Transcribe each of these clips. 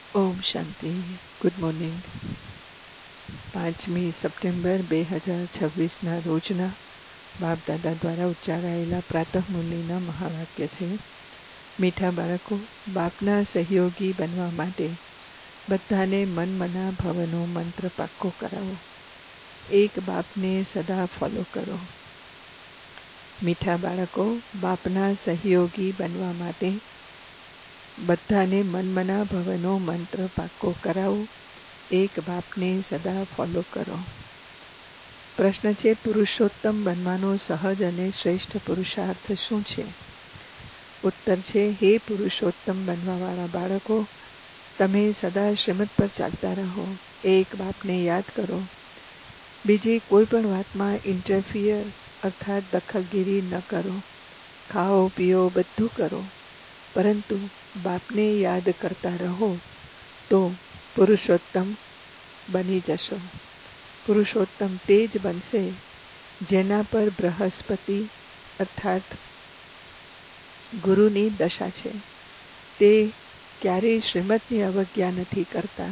ઓમ શાંતિ. Good morning. 5મી September 2026ના રોજના બાપ દાદા દ્વારા ઉચ્ચારાયેલા પ્રાતઃ મુરલીના મહાવાક્ય છે. મીઠા બાળકો, બાપના સહયોગી બનવા માટે બધાને મનમના ભવનો મંત્ર પાક્કો કરાવો. એક બાપને સદા ફોલો કરો. મીઠા બાળકો, બાપના સહયોગી બનવા માટે બધાને મનમના ભવનો મંત્ર પાક્કો કરાવો. એક બાપને સદા ફોલો કરો. પ્રશ્ન છે, પુરુષોત્તમ બનવાનો સહજ અને શ્રેષ્ઠ પુરુષાર્થ શું છે? ઉત્તર છે, હે પુરુષોત્તમ બનવાવાળા બાળકો, તમે સદા શ્રીમત પર ચાલતા રહો. એક બાપને યાદ કરો. બીજી કોઈ પણ વાતમાં ઇન્ટરફિયર અર્થાત દખલગીરી ન કરો. ખાઓ પીઓ બધું કરો, પરંતુ બાપને યાદ કરતા રહો તો પુરુષોત્તમ બની જશો. પુરુષોત્તમ તે જ બનશે જેના પર બૃહસ્પતિ અર્થાત ગુરુની દશા છે. તે ક્યારેય શ્રીમતની અવજ્ઞા નથી કરતા.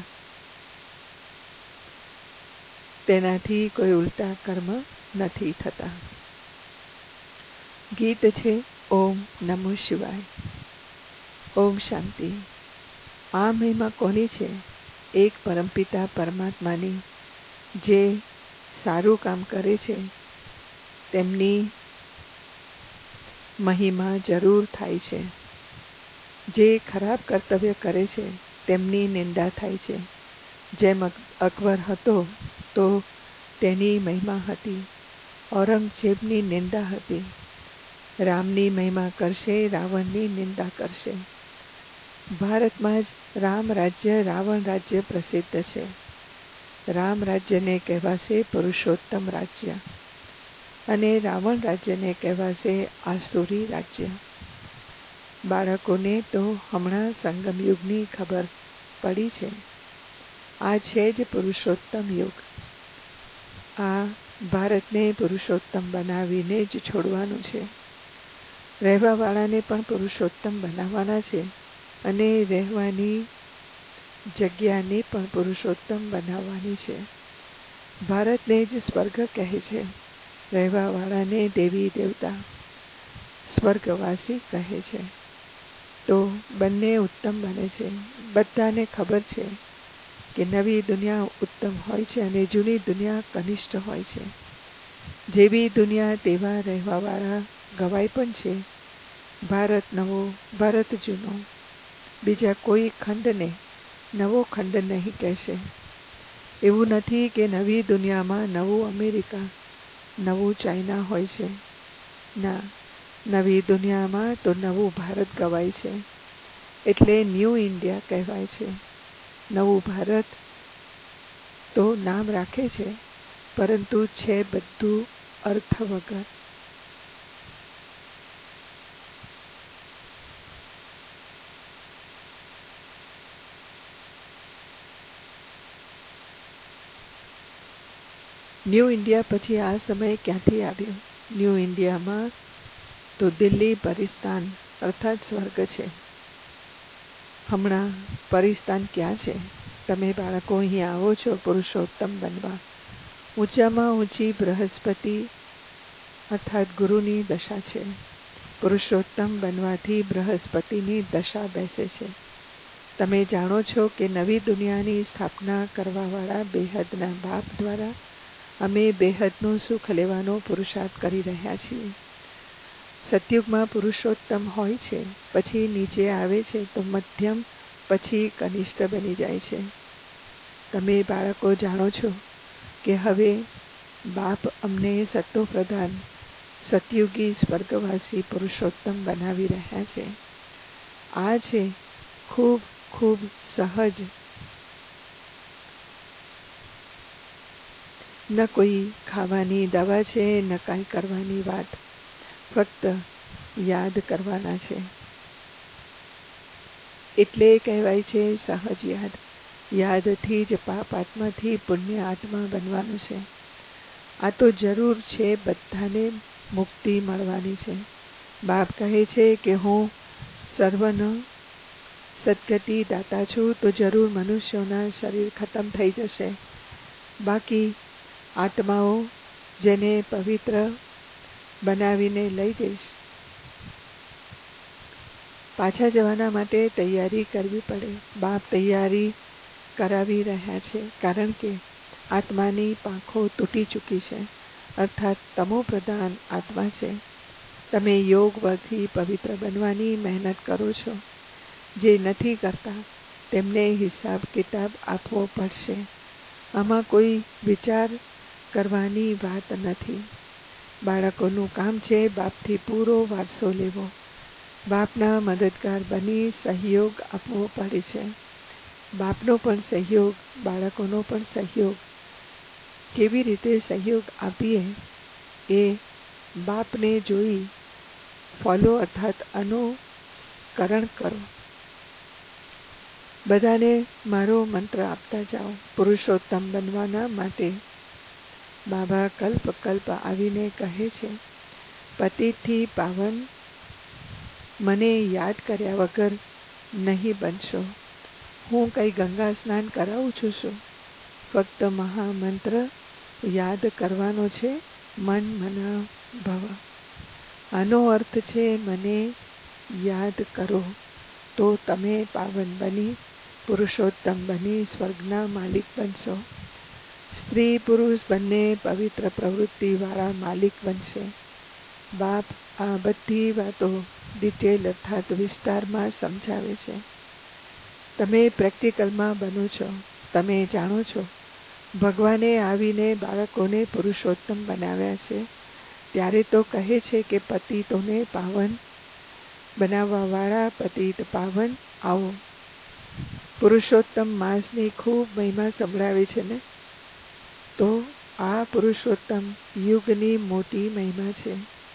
તેનાથી કોઈ ઉલટા કર્મ નથી થતા. ગીત છે ઓમ નમો શિવાય. ઓમ શાંતિ. આ મહિમા કોની છે? એક પરમપિતા પરમાત્માની. જે સારું કામ કરે છે તેમની મહિમા જરૂર થાય છે. જે ખરાબ કર્તવ્ય કરે છે તેમની નિંદા થાય છે. જેમ અકબર હતો તો તેની મહિમા હતી. ઔરંગઝેબની નિંદા હતી. રામની મહિમા કરશે, રાવણની નિંદા કરશે. ભારતમાં જ રામ રાજ્ય, રાવણ રાજ્ય પ્રસિદ્ધ છે. રામ રાજ્યને કહેવાશે પુરુષોત્તમ રાજ્ય અને રાવણ રાજ્યને કહેવાશે આસુરી રાજ્ય. બાળકોને તો હમણાં સંગમ યુગની ખબર પડી છે. આ છે જ પુરુષોત્તમ યુગ. આ ભારતને પુરુષોત્તમ બનાવીને જ છોડવાનું છે. રહેવાવાળાને પણ પુરુષોત્તમ બનાવવાના છે અને રહેવાની જગ્યાને પણ પુરુષોત્તમ બનાવવાની છે. ભારતને જ સ્વર્ગ કહે છે. રહેવાવાળાને દેવી દેવતા સ્વર્ગવાસી કહે છે. તો બંને ઉત્તમ બને છે. બધાને ખબર છે કે નવી દુનિયા ઉત્તમ હોય છે અને જૂની દુનિયા કનિષ્ઠ હોય છે. જેવી દુનિયા તેવા રહેવાવાળા ગવાય પણ છે. ભારત નવો, ભારત જૂનો. બીજા કોઈ ખંડને નવો ખંડ નહીં કહેશે. એવું નથી કે નવી દુનિયામાં નવું અમેરિકા, નવું ચાઇના હોય છે. ના, નવી દુનિયામાં તો નવું ભારત ગવાય છે. એટલે ન્યૂ ઇન્ડિયા કહેવાય છે. નવું ભારત તો નામ રાખે છે, પરંતુ છે બધું અર્થ વગર. ન્યૂ ઇન્ડિયા પછી આ સમય ક્યાંથી આવ્યો? ન્યૂ ઇન્ડિયામાં તો દિલ્હી પરિસ્તાન અર્થાત સ્વર્ગ છે. હમણાં પરિસ્તાન ક્યાં છે? તમે બાળકો અહીં આવો છો પુરુષોત્તમ બનવા. ઊંચામાં ઊંચી બૃહસ્પતિ અર્થાત ગુરુની દશા છે. પુરુષોત્તમ બનવાથી બૃહસ્પતિની દશા બેસે છે. તમે જાણો છો કે નવી દુનિયાની સ્થાપના કરવાવાળા બેહદના બાપ દ્વારા અમે બેહદનું સુખ લેવાનો પુરુષાર્થ કરી રહ્યા છીએ. સતયુગમાં પુરુષોત્તમ હોય છે, પછી નીચે આવે છે તો મધ્યમ, પછી કનિષ્ઠ બની જાય છે. તમે બાળકો જાણો છો કે હવે બાપ અમને સત્વપ્રધાન સતયુગી સ્વર્ગવાસી પુરુષોત્તમ બનાવી રહ્યા છે. આ છે ખૂબ ખૂબ સહજ. ન કોઈ ખાવાની દવા છે, ન કાંઈ કરવાની વાત. ફક્ત યાદ કરવાના છે. એટલે કહેવાય છે સહજ યાદ. યાદથી જ પાપ આત્માથી પુણ્ય આત્મા બનવાનું છે. આ તો જરૂર છે. બધાને મુક્તિ મળવાની છે. બાપ કહે છે કે હું સદગતિ દાતા છું તો જરૂર મનુષ્યોના શરીર ખતમ થઈ જશે. બાકી આત્માઓ જેને પવિત્ર બનાવીને લઈ જઈશ. પાછા જવાના માટે તૈયારી કરવી પડે. બાપ તૈયારી કરાવી રહ્યા છે, કારણ કે આત્માની પાંખો તૂટી ચૂકી છે, અર્થાત તમો પ્રધાન આત્મા છે. તમે યોગ બળથી પવિત્ર બનવાની મહેનત કરો છો. જે નથી કરતા તેમને હિસાબ કિતાબ આપવો પડશે. આમાં કોઈ વિચાર કરવાની વાત નથી. બાળકોનું કામ છે બાપથી પૂરો વારસો લેવો. બાપના મદદગાર બની સહયોગ આપવો પડે છે. બાપનો પણ સહયોગ, બાળકોનો પણ સહયોગ. કેવી રીતે સહયોગ આપીએ એ બાપને જોઈ ફોલો અર્થાત અનુકરણ કરો. બધાને મારો મંત્ર આપતા જાઓ. પુરુષોત્તમ બનવાના માટે બાબા કલ્પ કલ્પ આવીને કહે છે, પતિતથી પાવન મને યાદ કર્યા વગર નહીં બનશો. હું કઈ ગંગા સ્નાન કરાવું છું શું? ફક્ત મહામંત્ર યાદ કરવાનો છે, મન મના ભવ. આનો અર્થ છે મને યાદ કરો તો તમે પાવન બની પુરુષોત્તમ બની સ્વર્ગના માલિક બનશો. સ્ત્રી પુરુષ બંને પવિત્ર પ્રવૃત્તિવાળા માલિક બનશે. બાપ આ બધી વાતો ડિટેલ અર્થાત વિસ્તારમાં સમજાવે છે. તમે પ્રેક્ટિકલમાં બનો છો. તમે જાણો છો ભગવાને આવીને બાળકોને પુરુષોત્તમ બનાવ્યા છે. ત્યારે તો કહે છે કે પતિતોને પાવન બનાવવાવાળા પતિત પાવન આવો. પુરુષોત્તમ માસની ખૂબ મહિમા સંભળાવે છે ને. તો આ પુરુષોત્તમ યુગની મોટી મહિમા છે.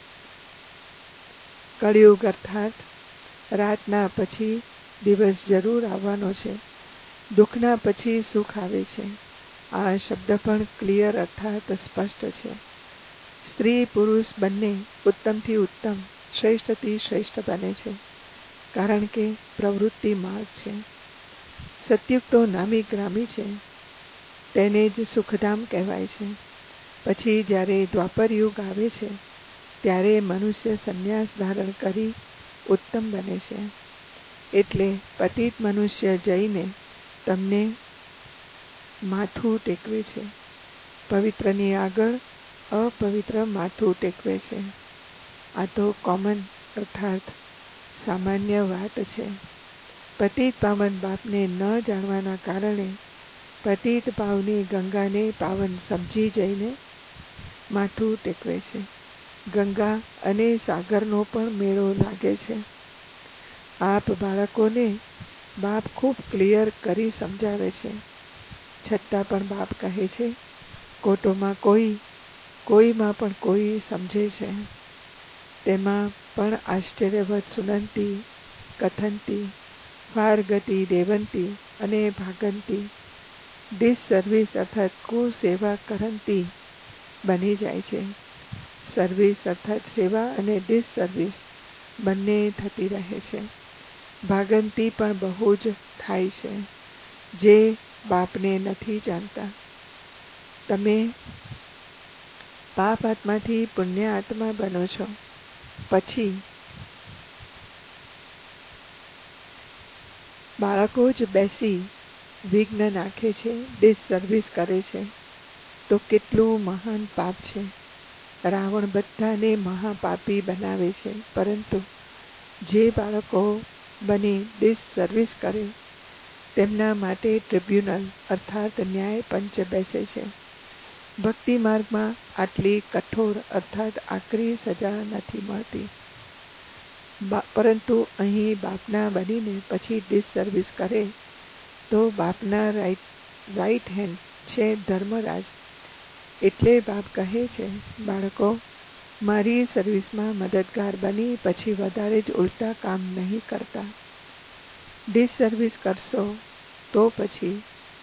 કળિયુગ અર્થાત રાતના પછી દિવસ જરૂર આવવાનો છે. દુઃખના પછી સુખ આવે છે. આ શબ્દ પણ ક્લિયર અર્થાત સ્પષ્ટ છે. સ્ત્રી પુરુષ બંને ઉત્તમથી ઉત્તમ, શ્રેષ્ઠથી શ્રેષ્ઠ બને છે, કારણ કે પ્રવૃત્તિ માર્ગ છે. સતયુગ તો નામી ગ્રામી છે, તેને જ સુખધામ કહેવાય છે. પછી જ્યારે દ્વાપર યુગ આવે છે ત્યારે મનુષ્ય સંન્યાસ ધારણ કરી ઉત્તમ બને છે. એટલે પતિત મનુષ્ય જઈને તમને માથું ટેકવે છે. પવિત્રની આગળ અપવિત્ર માથું ટેકવે છે. આ તો કોમન અર્થાત સામાન્ય વાત છે. પતિત પાવન બાપને ન જાણવાના કારણે પતિત ભાવની ગંગાને પાવન સમજી જઈને માથું ટેકવે છે. ગંગા અને સાગરનો પણ મેળો લાગે છે. આપ બાળકોને બાપ ખૂબ ક્લિયર કરી સમજાવે છે. છતાં પણ બાપ કહે છે કોટોમાં કોઈમાં પણ કોઈ સમજે છે. તેમાં પણ આશ્ચર્યવત સુનંતી, કથંતી, વારગતિ દેવંતી અને ભાગંતી, ડિસસર્વિસ અર્થાત કુસેવા કરંતી બની જાય છે. સર્વિસ અર્થાત સેવા અને ડિસસર્વિસ બંને થતી રહે છે. ભાગંતી પણ બહુ જ થાય છે, જે બાપને નથી જાણતા. તમે પાપ આત્માથી પુણ્ય આત્મા બનો છો. પછી બાળકો જ બેસી વિઘ્ન નાખે છે, ડિસસર્વિસ કરે છે. તો કેટલું મહાન પાપ છે. રાવણ બધાને મહાપાપી બનાવે છે, પરંતુ જે બાળકો બની ડિસસર્વિસ કરે તેમના માટે ટ્રિબ્યુનલ અર્થાત ન્યાય પંચ બેસે છે. ભક્તિ માર્ગમાં આટલી કઠોર અર્થાત આકરી સજા નથી મળતી, પરંતુ અહીં બાપના બનીને પછી ડિસસર્વિસ કરે તો બાપના રાઈટ હેન્ડ છે ધર્મરાજ. એટલે બાપ કહે છે બાળકો મારી સર્વિસમાં મદદગાર બની પછી વધારે જ ઉલટા કામ નહીં કરતા. ડિસસર્વિસ કરશો તો પછી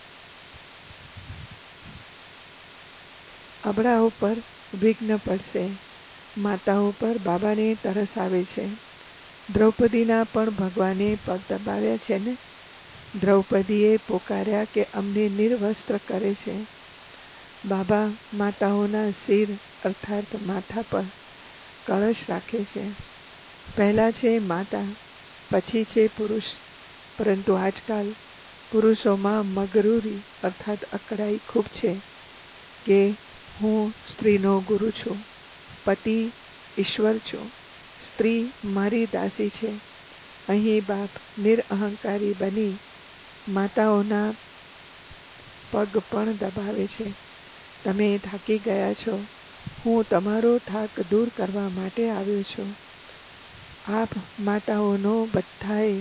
અબળાઓ પર વિઘ્ન પડશે. માતાઓ પર બાબાને તરસ આવે છે. દ્રૌપદીના પણ ભગવાને પગ દબાવ્યા છે ને. દ્રૌપદીએ પોકાર્યા કે અમને નિર્વસ્ત્ર કરે છે. બાબા માતાઓના શિર અર્થાત માથા પર કળશ રાખે છે. પહેલા છે માતા, પછી છે પુરુષ. પરંતુ આજકાલ પુરુષોમાં મગરૂરી અર્થાત અકળાઈ ખૂબ છે કે હું સ્ત્રીનો ગુરુ છું, પતિ ઈશ્વર છું, સ્ત્રી મારી દાસી છે. અહીં બાપ નિરઅહંકારી બની માતાઓના પગ પણ દબાવે છે. તમે થાકી ગયા છો, હું તમારો થાક દૂર કરવા માટે આવ્યો છું. આપ માતાઓનો બધાએ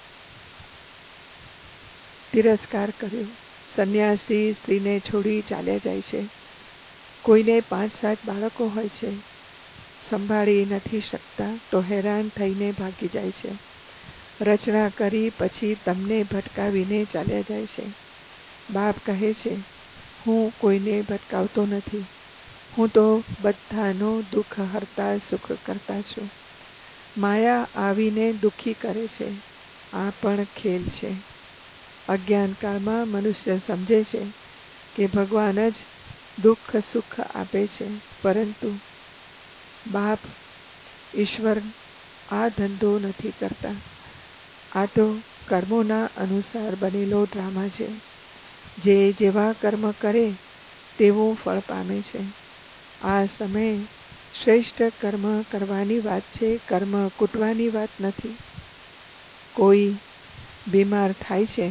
તિરસ્કાર કર્યો. સંન્યાસી સ્ત્રીને છોડી ચાલ્યા જાય છે. કોઈને 5-7 બાળકો હોય છે, સંભાળી નથી શકતા તો હેરાન થઈને ભાગી જાય છે. રચના કરી પછી તમને ભટકાવીને ચાલ્યા જાય છે. બાપ કહે છે, હું કોઈને ભટકાવતો નથી. હું તો બધાનો દુઃખ હરતા સુખ કરતા છું. માયા આવીને દુઃખી કરે છે. આ પણ ખેલ છે. અજ્ઞાનકાળમાં મનુષ્ય સમજે છે કે ભગવાન જ દુઃખ સુખ આપે છે, પરંતુ બાપ ઈશ્વર આ ધંધો નથી કરતા. આ તો કર્મોના અનુસાર બનેલો ડ્રામા છે. જે જેવા કર્મ કરે તેવું ફળ પામે છે. આ સમયે શ્રેષ્ઠ કર્મ કરવાની વાત છે, કર્મ કૂટવાની વાત નથી. કોઈ બીમાર થાય છે,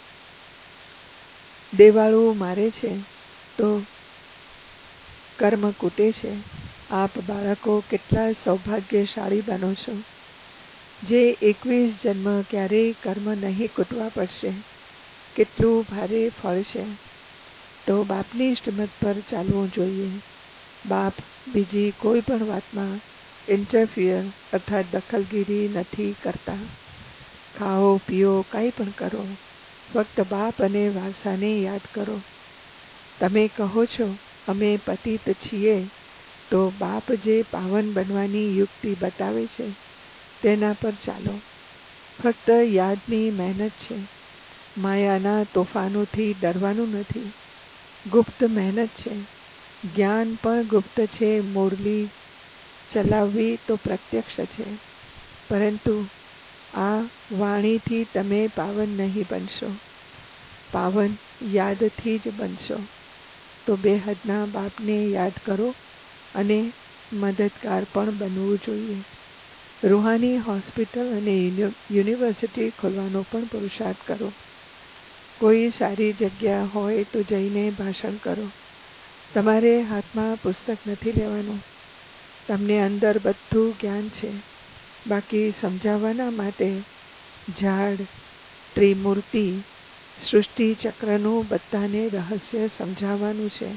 દેવાળું મારે છે તો કર્મ કૂટે છે. આપ બાળકો કેટલા સૌભાગ્યશાળી બનો છો. જે 21 જન્મ ક્યારેય કર્મ નહીં કૂટવા પડશે. કેટલું ભારે ફળ છે. તો બાપની શ્રીમત પર ચાલવું જોઈએ. બાપ બીજી કોઈ પણ વાતમાં ઇન્ટરફિયર અર્થાત દખલગીરી નથી કરતા. ખાઓ પીઓ કંઈ પણ કરો, ફક્ત બાપ અને વારસાને યાદ કરો. તમે કહો છો અમે પતિત છીએ, તો બાપ જે પાવન બનવાની યુક્તિ બતાવે છે તેના પર ચાલો. ફક્ત યાદની મહેનત છે. માયાના તોફાનોથી ડરવાનું નથી. ગુપ્ત મહેનત છે. જ્ઞાન પણ ગુપ્ત છે. મુરલી ચલાવવી તો પ્રત્યક્ષ છે, પરંતુ આ વાણીથી તમે પાવન નહીં બનશો. પાવન યાદથી જ બનશો. તો બેહદના બાપને યાદ કરો અને મદદગાર પણ બનવું જોઈએ. રૂહાની હોસ્પિટલ અને યુનિવર્સિટી ખોલવાનો પણ પુરુષાર્થ કરો. કોઈ સારી જગ્યા હોય તો જઈને ભાષણ કરો. તમારે હાથમાં પુસ્તક નથી લેવાનું. તમને અંદર બધું જ્ઞાન છે. બાકી સમજાવવાના માટે ઝાડ, ત્રિમૂર્તિ, સૃષ્ટિ ચક્રનું બધાને રહસ્ય સમજાવવાનું છે.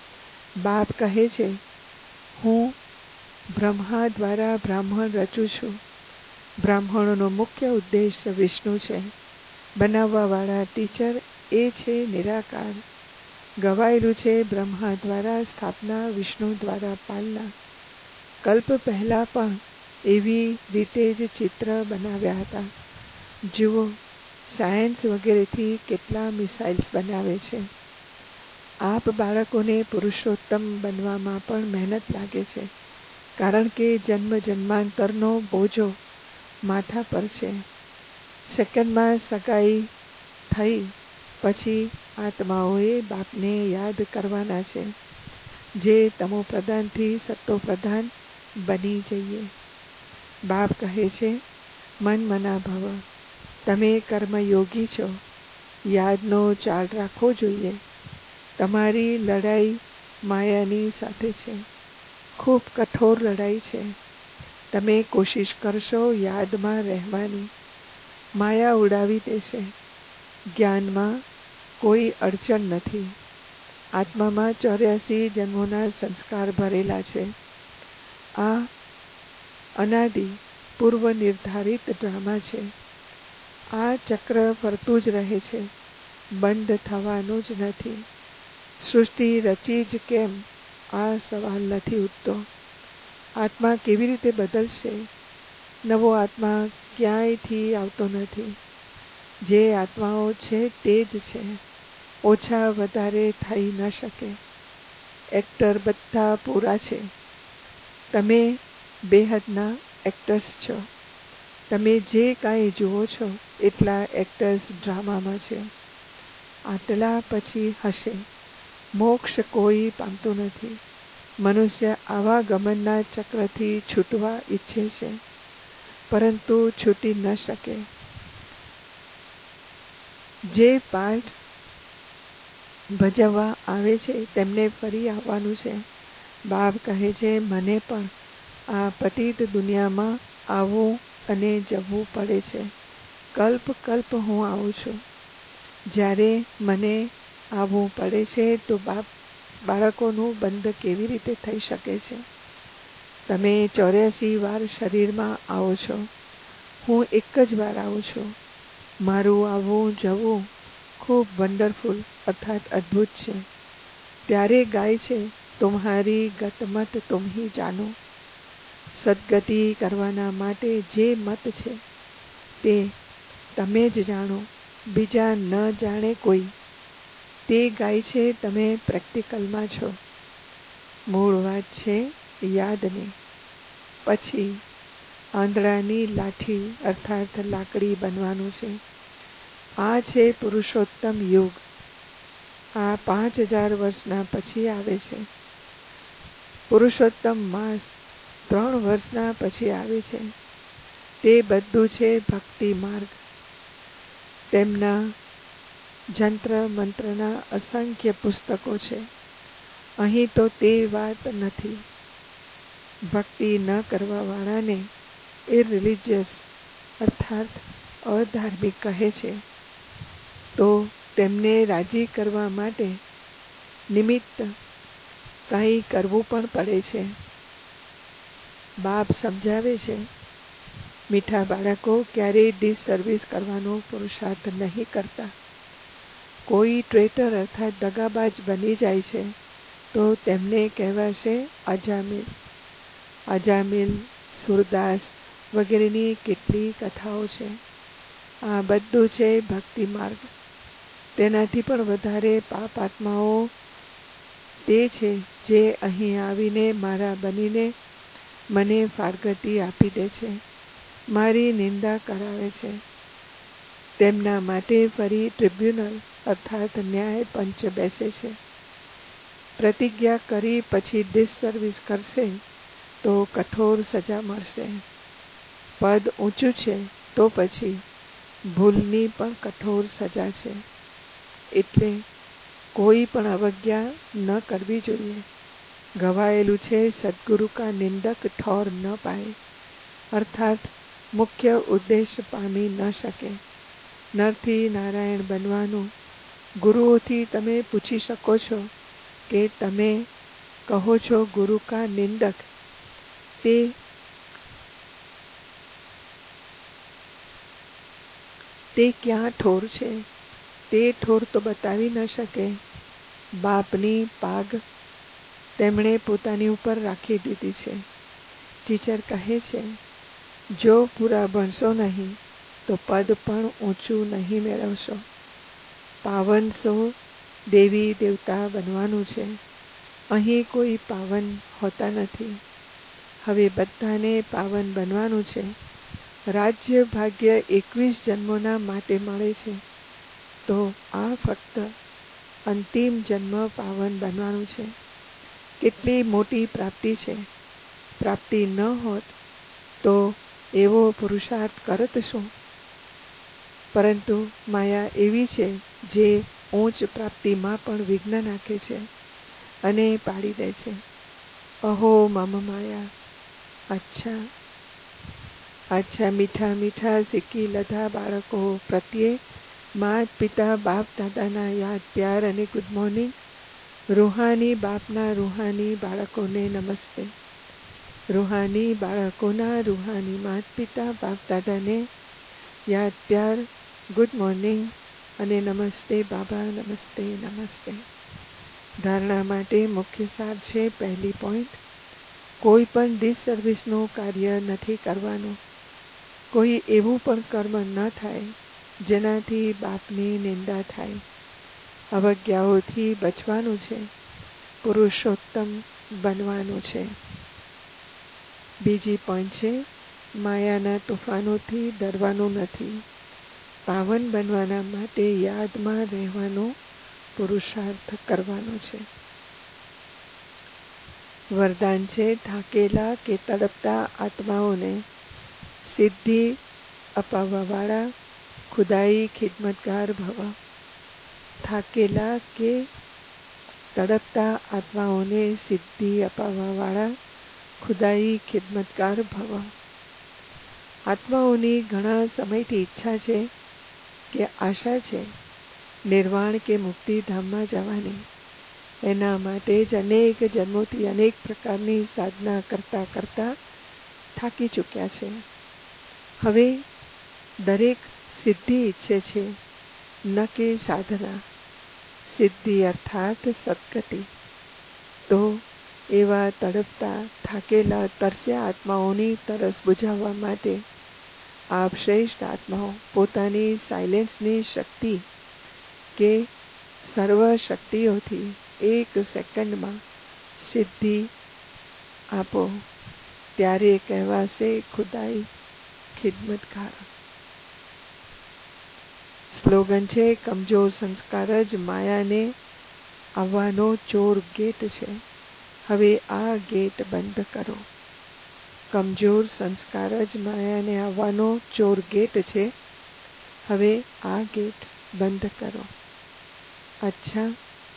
બાપ કહે છે, હું બ્રહ્મા દ્વારા બ્રાહ્મણ રચું છું. બ્રાહ્મણોનો મુખ્ય ઉદ્દેશ વિષ્ણુ છે. બનાવવાવાળા ટીચર એ છે નિરાકાર. ગવાયેલું છે બ્રહ્મા દ્વારા સ્થાપના, વિષ્ણુ દ્વારા પાલના. કલ્પ પહેલા પણ એવી રીતે જ ચિત્ર બનાવ્યા હતા. જુઓ, સાયન્સ વગેરેથી કેટલા મિસાઇલ્સ બનાવે છે. આપ બાળકોને પુરુષોત્તમ બનવામાં પણ મહેનત લાગે છે, કારણ કે જન્મ જન્માંતરનો બોજો માથા પર છે. સેકન્ડમાં સગાઈ થઈ પછી આત્માઓએ બાપને યાદ કરવાના છે. જે તમો પ્રધાનથી સત્તો પ્રધાન બની જઈએ. બાપ કહે છે, મન મના ભવ. તમે કર્મયોગી છો. યાદનો ચાલ રાખવો જોઈએ. તમારી લડાઈ માયાની સાથે છે. ખૂબ કઠોર લડાઈ છે. તમે કોશિશ કરશો યાદમાં રહેવાની. માયા ઉડાવી દેશે. જ્ઞાનમાં કોઈ અડચણ નથી. આત્મામાં 84 જન્મોના સંસ્કાર ભરેલા છે. આ અનાદિ પૂર્વ નિર્ધારિત ડ્રામા છે. આ ચક્ર ફરતું જ રહે છે, બંધ થવાનું જ નથી. સૃષ્ટિ રચી જ કેમ, આ સવાલ નથી ઉઠતો. આત્મા કેવી રીતે બદલશે? નવો આત્મા ક્યાંયથી આવતો નથી. જે આત્માઓ છે તે જ છે. ઓછા વધારે થઈ ન શકે. એક્ટર બધા પૂરા છે. તમે બેહદના એક્ટર્સ છો. તમે જે કાંઈ જુઓ છો એટલા એક્ટર્સ ડ્રામામાં છે. આટલા પછી હશે. મોક્ષ કોઈ પામતું નથી. મનુષ્ય આવા ગમનના ચક્રથી છૂટવા ઈચ્છે છે, પરંતુ છૂટી ન શકે. જે પાઠ ભજવવા આવે છે તેમને ફરી આવવાનું છે. બાપ કહે છે, મને પણ આ પતિત દુનિયામાં આવવું અને જવું પડે છે. કલ્પ કલ્પ હું આવું છું. જ્યારે મને આવવું પડે છે તો બાળકોનું બંધ કેવી રીતે થઈ શકે છે? તમે 84 વાર શરીરમાં આવો છો. હું એક જ વાર આવું છું. મારું આવવું જવું ખૂબ વન્ડરફુલ અર્થાત અદ્ભુત છે. ત્યારે ગાય છે, તુમ્હારી ગતમત તુમ હી જાનો. સદગતિ કરવાના માટે જે મત છે તે તમે જ જાણો, બીજા ન જાણે કોઈ. તે ગાય છે, તમે પ્રેક્ટિકલમાં છો. મૂળ વાત છે યાદની. પછી આંધળાની લાઠી અર્થાત લાકડી બનવાનું છે. આ છે પુરુષોત્તમ યુગ. આ 5000 વર્ષના પછી આવે છે. પુરુષોત્તમ માસ 3 વર્ષના પછી આવે છે. તે બધું છે ભક્તિ માર્ગ. તેમના જંત્ર મંત્રના અસંખ્ય પુસ્તકો છે. અહીં તો તે વાત નથી. ભક્તિ ન કરવાવાળાને ઇરરિલિજિયસ અર્થાત અધાર્મિક કહે છે. તો તેમને રાજી કરવા માટે નિમિત્ત કંઈ કરવું પણ પડે છે. બાપ સમજાવે છે, મીઠા બાળકો ક્યારેય ડિસસર્વિસ કરવાનો પુરુષાર્થ નહીં કરતા. કોઈ ટ્રેટર અર્થાત દગાબાજ બની જાય છે તો તેમને કહેવાશે અજામિલ. અજામિલ, સુરદાસ વગેરેની કેટલી કથાઓ છે. આ બધું છે ભક્તિ માર્ગ. તેનાથી પણ વધારે પાપ આત્માઓ તે છે જે અહીં આવીને મારા બનીને મને ફારગતી આપી દે છે, મારી નિંદા કરાવે છે. તેમના માટે ફરી ટ્રિબ્યુનલ અર્થાત ન્યાય પંચ બેસે છે. પ્રતિજ્ઞા કરી પછી ડિસસર્વિસ કરશે તો કઠોર સજા મળશે. પદ ઊંચું છે તો પછી ભૂલની પણ કઠોર સજા છે. એટલે કોઈ પણ અવજ્ઞા ન કરવી જોઈએ. ગવાયેલું છે, સદગુરુ કા નિંદક ઠોર ન પાए. અર્થાત મુખ્ય ઉદ્દેશ પામી ન શકે. નરથી નારાયણ બનવાનું. ગુરુઓથી તમે પૂછી શકો છો કે તમે કહો છો ગુરુ કા નિંદક. તે ક્યાં ઠોર છે? તે ઠોર તો બતાવી ન શકે. બાપની પાગ તેમણે પોતાની ઉપર રાખી દીધી છે. ટીચર કહે છે, જો પૂરા ભણશો નહીં તો પદ પણ ઊંચું નહીં મેળવશો. પાવન સો દેવી દેવતા બનવાનું છે. અહીં કોઈ પાવન હોતા નથી. હવે બધાને પાવન બનવાનું છે. રાજ્ય ભાગ્ય 21 જન્મોના માટે મળે છે. તો આ ફક્ત અંતિમ જન્મ પાવન બનવાનું છે. કેટલી મોટી પ્રાપ્તિ છે. પ્રાપ્તિ ન હોત તો એવો પુરુષાર્થ કરત શું? પરંતુ માયા એવી છે જે ઉચ્ચ પ્રાપ્તિમાં પણ વિઘ્ન નાખે છે અને પાડી દે છે. અહો મમ માયા. અચ્છા મીઠા મીઠા શીખી લધા બાળકો પ્રત્યે માત પિતા બાપ દાદાના યાદ પ્યાર અને ગુડ મોર્નિંગ. રૂહાની બાપના રૂહાની બાળકોને નમસ્તે. રૂહાની બાળકોના રૂહાની માત પિતા બાપ દાદાને યાદ પ્યાર, ગુડ મોર્નિંગ અને નમસ્તે બાબા, નમસ્તે નમસ્તે. ધારણા માટે મુખ્ય સાર છે. પહેલી પોઈન્ટ, કોઈ પણ ડિસસર્વિસનું કાર્ય નથી કરવાનું. કોઈ એવું પણ કર્મ ન થાય જેનાથી બાપની નિંદા થાય. અવજ્ઞાઓથી બચવાનું છે, પુરુષોત્તમ બનવાનું છે. બીજી પોઈન્ટ છે, માયાના તોફાનોથી ડરવાનું નથી. પાવન બનવાના માટે યાદમાં રહેવાનો પુરુષાર્થ કરવાનો છે. વરદાન છે, થાકેલા કે તડપતા આત્માઓને સિદ્ધિ અપાવવાવાળા ખુદાઈ ખિદમતગાર ભવ. થાકેલા કે તડપતા આત્માઓને સિદ્ધિ અપાવવાવાળા ખુદાઈ ખિદમતગાર ભવ. આત્માઓની ઘણા સમયથી ઈચ્છા છે કે આશા છે નિર્વાણ કે મુક્તિધામમાં જવાની. એના માટે જ અનેક જન્મોથી અનેક પ્રકારની સાધના કરતા કરતા થાકી ચૂક્યા છે. હવે દરેક સિદ્ધિ ઈચ્છે છે, ન કે સાધના. સિદ્ધિ અર્થાત સદગતિ. તો એવા તડપતા થાકેલા તરસ્યા આત્માઓની તરસ બુઝાવવા માટે આપ શ્રેષ્ઠ આત્માઓ પોતાની સાયલેન્સની શક્તિ કે સર્વ શક્તિઓથી 1 સેકન્ડમાં સિદ્ધિ આપો. ત્યારે કહેવાશે ખુદાઈ ખિદમતગાર. સ્લોગન છે, કમજોર સંસ્કાર જ માયાને આવવાનો ચોર ગેટ છે. હવે આ ગેટ બંધ કરો. કમજોર સંસ્કાર જ માયાને આવવાનો ચોર ગેટ છે. હવે આ ગેટ બંધ કરો. અચ્છા.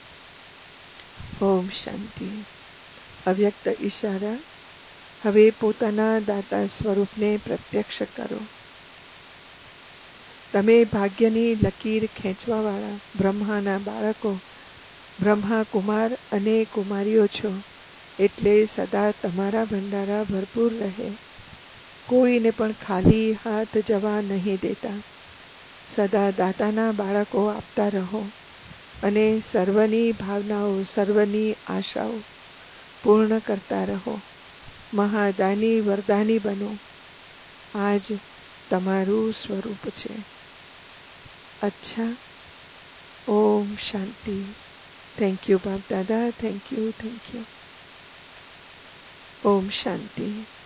ઓમ શાંતિ. અવ્યક્ત ઈશારા. હવે પોતાના દાતા સ્વરૂપને પ્રત્યક્ષ કરો. તમે ભાગ્યની લકીર ખેંચવાવાળા બ્રહ્માના બાળકો, બ્રહ્મા કુમાર અને કુમારીઓ છો. એટલે સદા તમારા ભંડારા ભરપૂર રહે. કોઈને પણ ખાલી હાથ જવા નહીં દેતા. સદા દાતાના બાળકો આપતા રહો અને સર્વની ભાવનાઓ, સર્વની આશાઓ પૂર્ણ કરતા રહો. મહાદાની વરદાની બનો. આજ તમારું સ્વરૂપ છે. અચ્છા. ઓમ શાંતિ. થેન્ક યુ બાપ દાદા. Thank you. ઓમ શાંતિ.